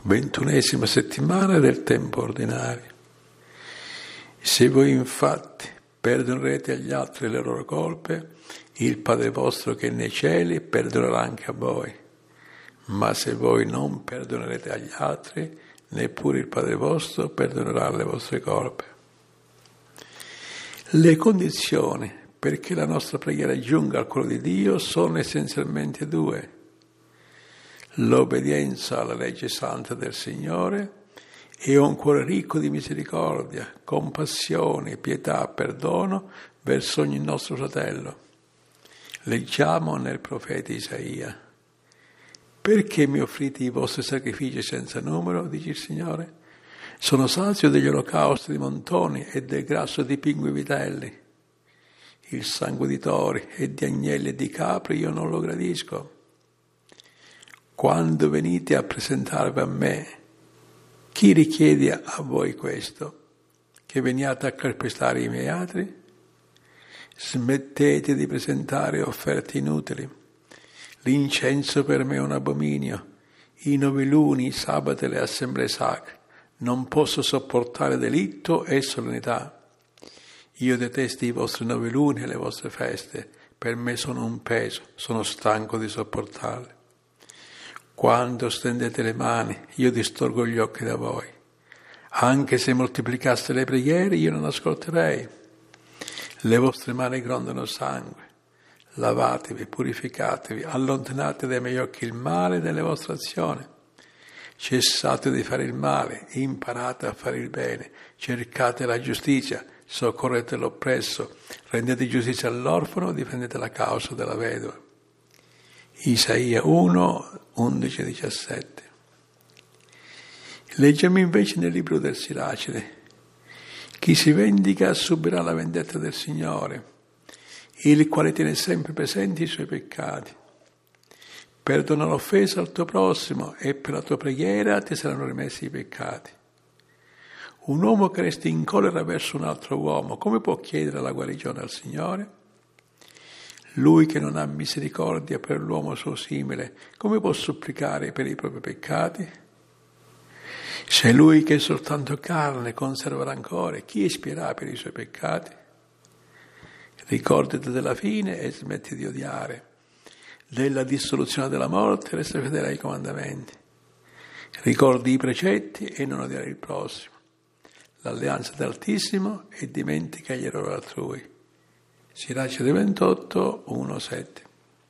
ventunesima settimana del tempo ordinario. Se voi infatti perdonerete agli altri le loro colpe, il Padre vostro che è nei cieli perdonerà anche a voi. Ma se voi non perdonerete agli altri, neppure il Padre vostro perdonerà le vostre colpe. Le condizioni perché la nostra preghiera giunga al cuore di Dio sono essenzialmente due: l'obbedienza alla legge santa del Signore e un cuore ricco di misericordia, compassione, pietà, perdono verso ogni nostro fratello. Leggiamo nel profeta Isaia: perché mi offrite i vostri sacrifici senza numero, dice il Signore? Sono sazio degli olocausti di montoni e del grasso di pingue vitelli. Il sangue di tori e di agnelli e di capri io non lo gradisco. Quando venite a presentarvi a me, chi richiede a voi questo? Che veniate a calpestare i miei atri? Smettete di presentare offerte inutili. L'incenso per me è un abominio, i noviluni, i sabati e le assemblee sacre. Non posso sopportare delitto e solennità. Io detesto i vostri noviluni e le vostre feste, per me sono un peso, sono stanco di sopportarle. Quando stendete le mani, io distorgo gli occhi da voi. Anche se moltiplicaste le preghiere, io non ascolterei. Le vostre mani grondano sangue. Lavatevi, purificatevi, allontanate dai miei occhi il male delle vostre azioni. Cessate di fare il male, imparate a fare il bene, cercate la giustizia, soccorrete l'oppresso, rendete giustizia all'orfano, difendete la causa della vedova. Isaia 1, 11, 17. Leggiamo invece nel libro del Siracide: chi si vendica subirà la vendetta del Signore, il quale tiene sempre presenti i suoi peccati. Perdona l'offesa al tuo prossimo e per la tua preghiera ti saranno rimessi i peccati. Un uomo che resta in collera verso un altro uomo, come può chiedere la guarigione al Signore? Lui che non ha misericordia per l'uomo suo simile, come può supplicare per i propri peccati? Se lui che è soltanto carne conserva rancore, chi espierà per i suoi peccati? Ricordati della fine e smetti di odiare. Della dissoluzione della morte resta fedele ai comandamenti. Ricordi i precetti e non odiare il prossimo. L'alleanza dell'Altissimo e dimentica gli errori altrui. Siracide 28, 1, 7.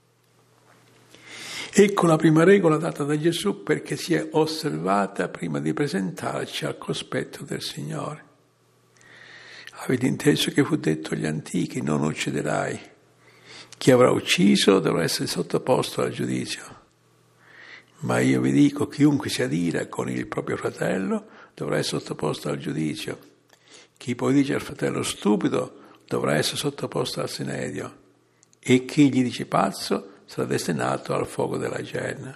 Ecco la prima regola data da Gesù perché sia osservata prima di presentarci al cospetto del Signore. Avete inteso che fu detto agli antichi: non ucciderai. Chi avrà ucciso dovrà essere sottoposto al giudizio. Ma io vi dico, chiunque si adira con il proprio fratello dovrà essere sottoposto al giudizio. Chi poi dice al fratello stupido dovrà essere sottoposto al sinedio, e chi gli dice pazzo sarà destinato al fuoco della genna.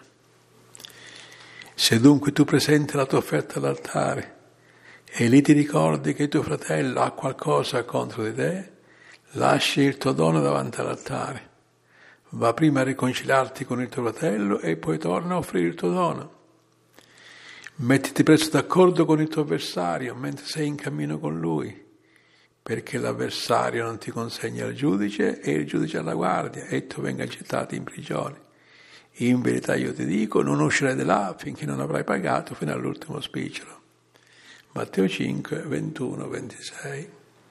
Se dunque tu presenti la tua offerta all'altare e lì ti ricordi che tuo fratello ha qualcosa contro di te, lasci il tuo dono davanti all'altare. Va prima a riconciliarti con il tuo fratello e poi torna a offrire il tuo dono. Mettiti presto d'accordo con il tuo avversario mentre sei in cammino con lui, perché l'avversario non ti consegna al giudice e il giudice alla guardia e tu venga gettato in prigione. In verità io ti dico, non uscirai di là finché non avrai pagato fino all'ultimo spicciolo. Matteo 5, 21, 26.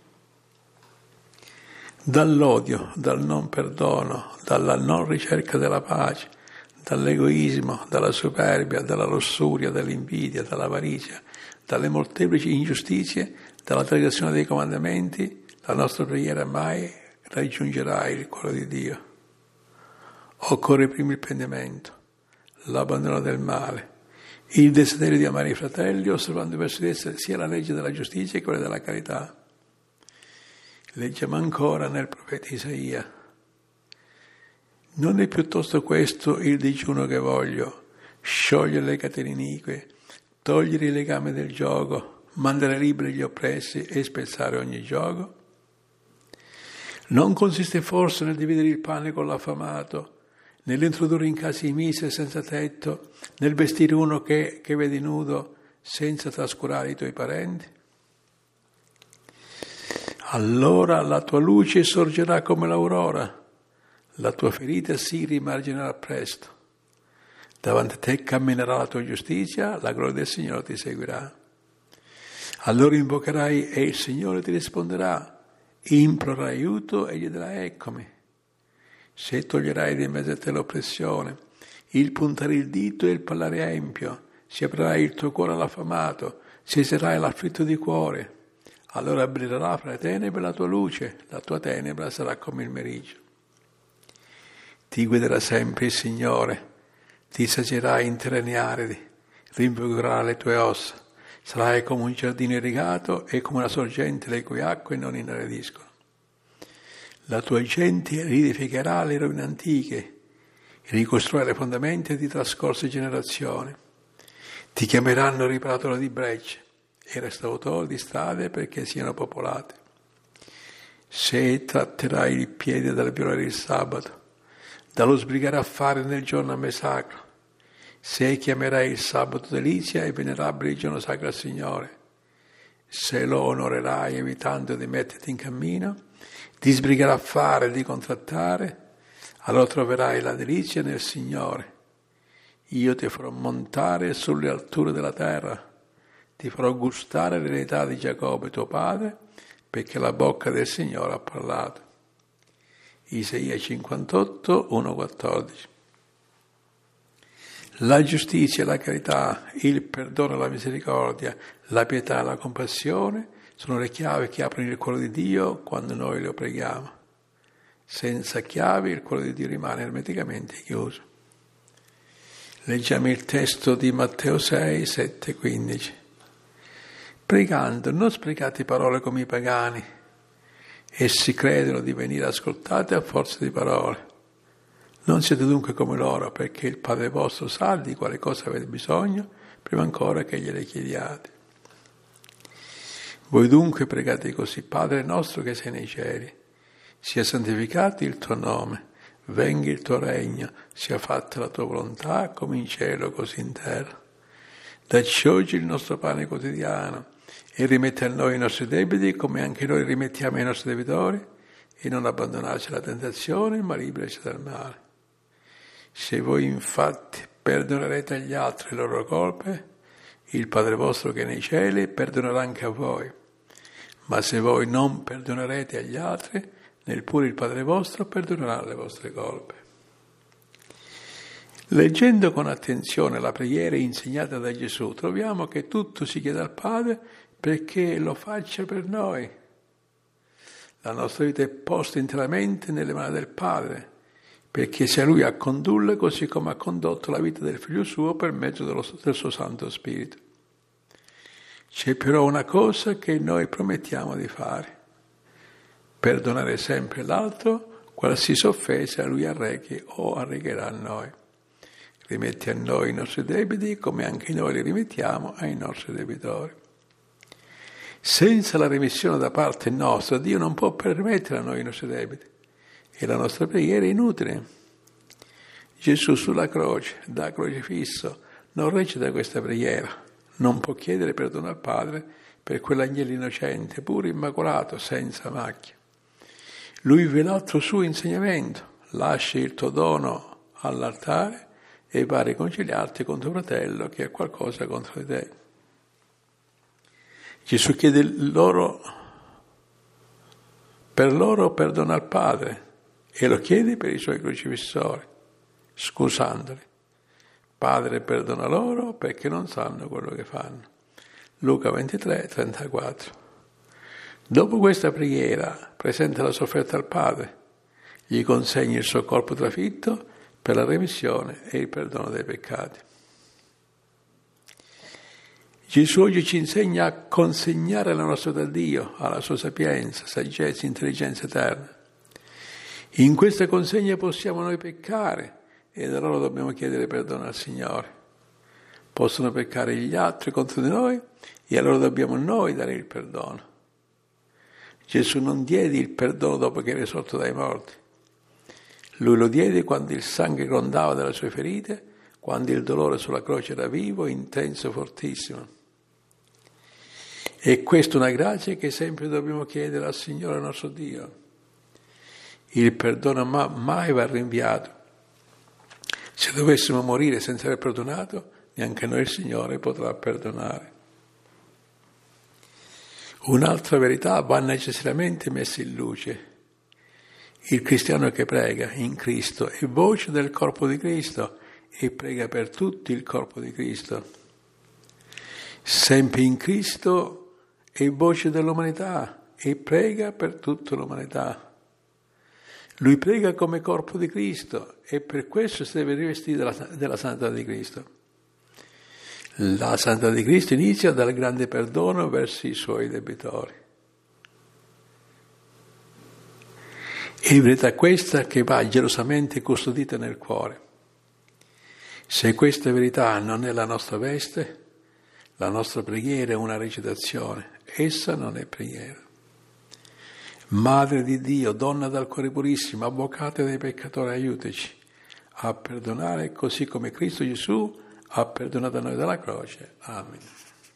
Dall'odio, dal non perdono, dalla non ricerca della pace, dall'egoismo, dalla superbia, dalla lussuria, dall'invidia, dall'avarizia, dalle molteplici ingiustizie, dalla trasgressione dei comandamenti, la nostra preghiera mai raggiungerà il cuore di Dio. Occorre prima il pentimento, l'abbandono del male, il desiderio di amare i fratelli, osservando verso di essi sia la legge della giustizia che quella della carità. Leggiamo ancora nel profeta Isaia: non è piuttosto questo il digiuno che voglio, sciogliere le catene inique, togliere il legame del giogo, mandare liberi gli oppressi e spezzare ogni giogo? Non consiste forse nel dividere il pane con l'affamato, nell'introdurre in case i miseri senza tetto, nel vestire uno che vedi nudo senza trascurare i tuoi parenti? Allora la tua luce sorgerà come l'aurora, la tua ferita si rimarginerà presto. Davanti a te camminerà la tua giustizia, la gloria del Signore ti seguirà. Allora invocherai e il Signore ti risponderà, implorerai aiuto e gli dirai eccomi. Se toglierai di mezzo a te l'oppressione, il puntare il dito e il parlare empio, si aprirai il tuo cuore all'affamato, cesserai l'afflitto di cuore, allora brillerà fra le tenebre la tua luce, la tua tenebra sarà come il meriggio. Ti guiderà sempre il Signore, ti saggerà in terreni aridi, rinvigorerà le tue ossa, sarai come un giardino irrigato e come una sorgente le cui acque non inaridiscono. La tua gente riedificherà le rovine antiche, ricostruirà le fondamenta di trascorse generazioni. Ti chiameranno riparatore di brecce e restauratore di strade perché siano popolate. Se tratterai il piede dal violare il sabato, dallo sbrigare affari nel giorno a me sacro, se chiamerai il sabato delizia e venerabile il giorno sacro al Signore, se lo onorerai evitando di metterti in cammino, di sbrigare affari e di contrattare, allora troverai la delizia nel Signore. Io ti farò montare sulle alture della terra, ti farò gustare l'eredità di Giacobbe tuo padre, perché la bocca del Signore ha parlato. Isaia 58, 1-14. La giustizia e la carità, il perdono e la misericordia, la pietà e la compassione sono le chiavi che aprono il cuore di Dio quando noi lo preghiamo. Senza chiavi il cuore di Dio rimane ermeticamente chiuso. Leggiamo il testo di Matteo 6, 7, 15. Pregando, non sprecate parole come i pagani. Essi credono di venire ascoltate a forza di parole. Non siete dunque come loro, perché il Padre vostro sa di quale cosa avete bisogno, prima ancora che gliele chiediate. Voi dunque pregate così: Padre nostro che sei nei cieli, sia santificato il tuo nome, venga il tuo regno, sia fatta la tua volontà, come in cielo così in terra. Dacci oggi il nostro pane quotidiano, e rimetti a noi i nostri debiti, come anche noi rimettiamo ai nostri debitori, e non abbandonarci alla tentazione, ma liberaci dal male. Se voi infatti perdonerete agli altri le loro colpe, il Padre vostro che è nei cieli perdonerà anche a voi. Ma se voi non perdonerete agli altri, neppure il Padre vostro perdonerà le vostre colpe. Leggendo con attenzione la preghiera insegnata da Gesù, troviamo che tutto si chiede al Padre perché lo faccia per noi. La nostra vita è posta interamente nelle mani del Padre, perché sia Lui a condurla così come ha condotto la vita del Figlio Suo per mezzo del suo Santo Spirito. C'è però una cosa che noi promettiamo di fare: perdonare sempre l'altro, qualsiasi offesa Lui arrechi o arrecherà a noi. Rimetti a noi i nostri debiti come anche noi li rimettiamo ai nostri debitori. Senza la remissione da parte nostra, Dio non può permettere a noi i nostri debiti e la nostra preghiera è inutile. Gesù sulla croce, da crocifisso, non recita questa preghiera, non può chiedere perdono al Padre per quell'agnello innocente, puro immacolato, senza macchia. Lui vive l'altro suo insegnamento: lascia il tuo dono all'altare e va a riconciliarti con tuo fratello che ha qualcosa contro di te. Gesù chiede per loro perdono al Padre e lo chiede per i suoi crocifissori, scusandoli. Padre, perdona loro perché non sanno quello che fanno. Luca 23, 34. Dopo questa preghiera presenta la sofferta al Padre, gli consegna il suo corpo trafitto per la remissione e il perdono dei peccati. Gesù oggi ci insegna a consegnare la nostra vita a Dio, alla sua sapienza, saggezza, intelligenza eterna. In questa consegna possiamo noi peccare e da loro dobbiamo chiedere perdono al Signore. Possono peccare gli altri contro di noi e allora dobbiamo noi dare il perdono. Gesù non diede il perdono dopo che è risorto dai morti. Lui lo diede quando il sangue grondava dalle sue ferite, quando il dolore sulla croce era vivo, intenso, fortissimo. E questa è una grazia che sempre dobbiamo chiedere al Signore nostro Dio. Il perdono mai va rinviato. Se dovessimo morire senza aver perdonato, neanche noi il Signore potrà perdonare. Un'altra verità va necessariamente messa in luce. Il cristiano che prega in Cristo è voce del corpo di Cristo e prega per tutti il corpo di Cristo. Sempre in Cristo è voce dell'umanità e prega per tutta l'umanità. Lui prega come corpo di Cristo e per questo si deve rivestire della santità di Cristo. La santità di Cristo inizia dal grande perdono verso i suoi debitori. È verità questa che va gelosamente custodita nel cuore. Se questa verità non è la nostra veste, la nostra preghiera è una recitazione, essa non è preghiera. Madre di Dio, donna dal cuore purissimo, avvocata dei peccatori, aiutaci a perdonare così come Cristo Gesù ha perdonato a noi dalla croce. Amen.